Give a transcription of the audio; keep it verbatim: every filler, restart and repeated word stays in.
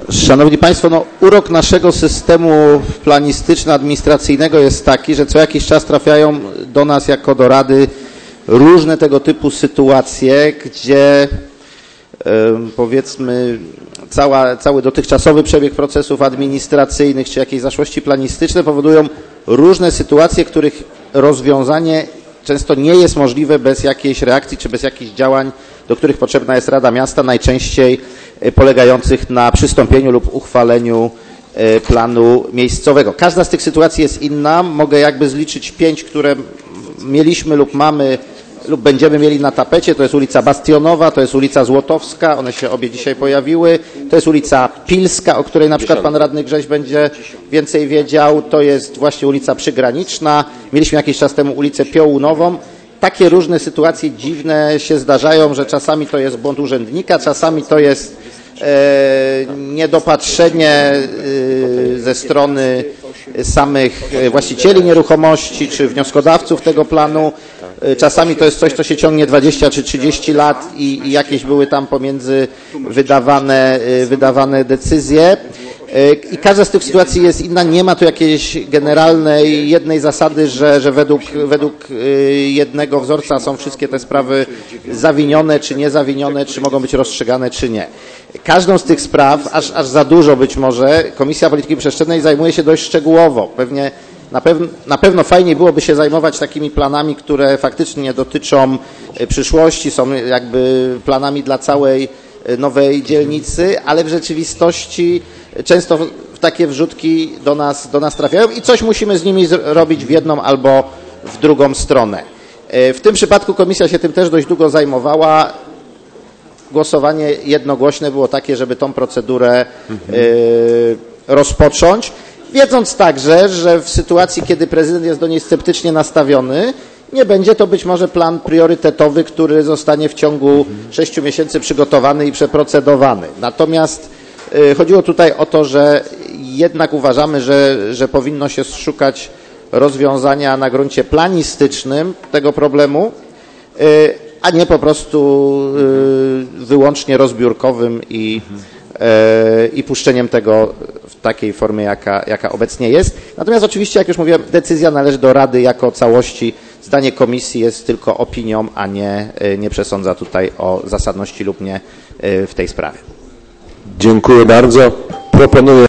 Szanowni Państwo, no, urok naszego systemu planistyczno-administracyjnego jest taki, że co jakiś czas trafiają do nas jako do Rady różne tego typu sytuacje, gdzie powiedzmy cała, cały dotychczasowy przebieg procesów administracyjnych czy jakieś zaszłości planistyczne powodują różne sytuacje, których rozwiązanie często nie jest możliwe bez jakiejś reakcji czy bez jakichś działań, do których potrzebna jest Rada Miasta, najczęściej polegających na przystąpieniu lub uchwaleniu planu miejscowego. Każda z tych sytuacji jest inna. Mogę jakby zliczyć pięć, które mieliśmy lub mamy lub będziemy mieli na tapecie. To jest ulica Bastionowa, to jest ulica Złotowska, one się obie dzisiaj pojawiły. To jest ulica Pilska, o której na przykład pan radny Grześ będzie więcej wiedział. To jest właśnie ulica Przygraniczna. Mieliśmy jakiś czas temu ulicę Piołunową. Takie różne sytuacje dziwne się zdarzają, że czasami to jest błąd urzędnika, czasami to jest e, niedopatrzenie e, ze strony samych właścicieli nieruchomości czy wnioskodawców tego planu. Czasami to jest coś, co się ciągnie dwadzieścia czy trzydzieści lat i, i jakieś były tam pomiędzy wydawane, wydawane decyzje. I każda z tych sytuacji jest inna. Nie ma tu jakiejś generalnej, jednej zasady, że, że według, według jednego wzorca są wszystkie te sprawy zawinione czy niezawinione, czy mogą być rozstrzygane, czy nie. Każdą z tych spraw, aż, aż za dużo być może, Komisja Polityki Przestrzennej zajmuje się dość szczegółowo. Pewnie Na, pew na pewno fajniej byłoby się zajmować takimi planami, które faktycznie dotyczą przyszłości, są jakby planami dla całej nowej dzielnicy, ale w rzeczywistości często w takie wrzutki do nas, do nas trafiają i coś musimy z nimi robić w jedną albo w drugą stronę. W tym przypadku komisja się tym też dość długo zajmowała. Głosowanie jednogłośne było takie, żeby tą procedurę mhm. y, rozpocząć, wiedząc także, że w sytuacji, kiedy prezydent jest do niej sceptycznie nastawiony, nie będzie to być może plan priorytetowy, który zostanie w ciągu sześciu miesięcy przygotowany i przeprocedowany. Natomiast y, chodziło tutaj o to, że jednak uważamy, że, że powinno się szukać rozwiązania na gruncie planistycznym tego problemu, y, a nie po prostu y, wyłącznie rozbiórkowym i, y, i puszczeniem tego w takiej formie, jaka, jaka obecnie jest. Natomiast oczywiście, jak już mówiłem, decyzja należy do Rady jako całości. Zdanie komisji jest tylko opinią, a nie, nie przesądza tutaj o zasadności lub nie w tej sprawie. Dziękuję bardzo. Proponuję